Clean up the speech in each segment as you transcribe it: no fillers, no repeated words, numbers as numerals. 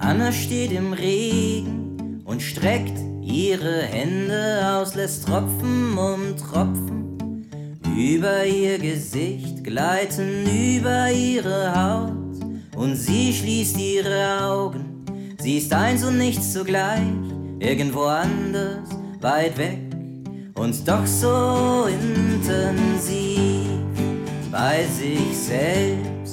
Anna steht im Regen und streckt ihre Hände aus, lässt Tropfen um Tropfen über ihr Gesicht gleiten, über ihre Haut. Und sie schließt ihre Augen, sie ist eins und nichts zugleich, irgendwo anders, weit weg und doch so intensiv bei sich selbst.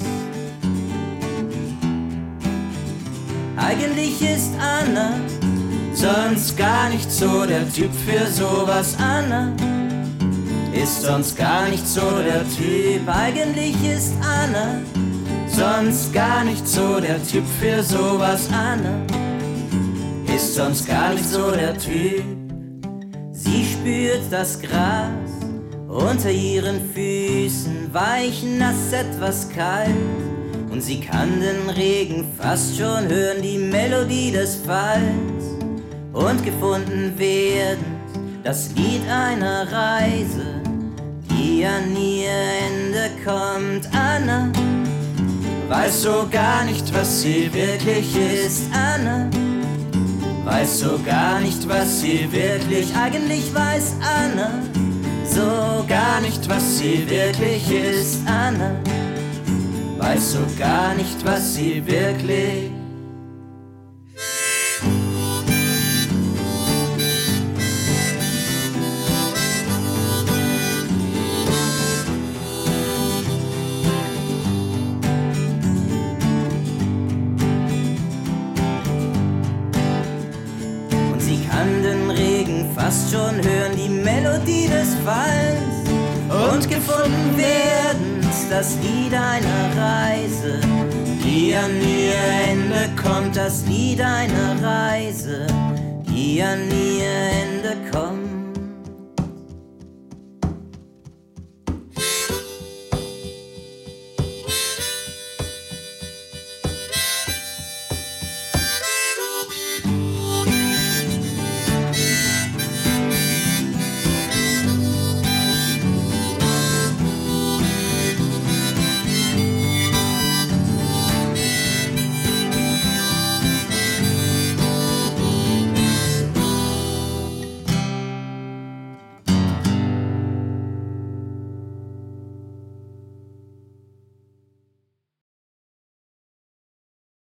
Eigentlich ist Anna sonst gar nicht so der Typ für sowas. Anna ist sonst gar nicht so der Typ. Eigentlich ist Anna sonst gar nicht so der Typ für sowas. Anna ist sonst gar nicht so der Typ. Sie spürt das Gras unter ihren Füßen, weich, nass, etwas kalt. Und sie kann den Regen fast schon hören, die Melodie des Falls. Und gefunden werden, das Lied einer Reise, die an ihr Ende kommt. Anna weiß so gar nicht, was sie wirklich ist. Anna weiß so gar nicht, was sie wirklich. Eigentlich weiß Anna so gar nicht, was sie wirklich ist. Anna weiß so gar nicht, was sie wirklich. Und sie kann den Regen fast schon hören, die Melodie des Falls. Und gefunden werden das Lied einer Reise, die an ihr Ende kommt. Das Lied einer Reise, die an ihr Ende kommt.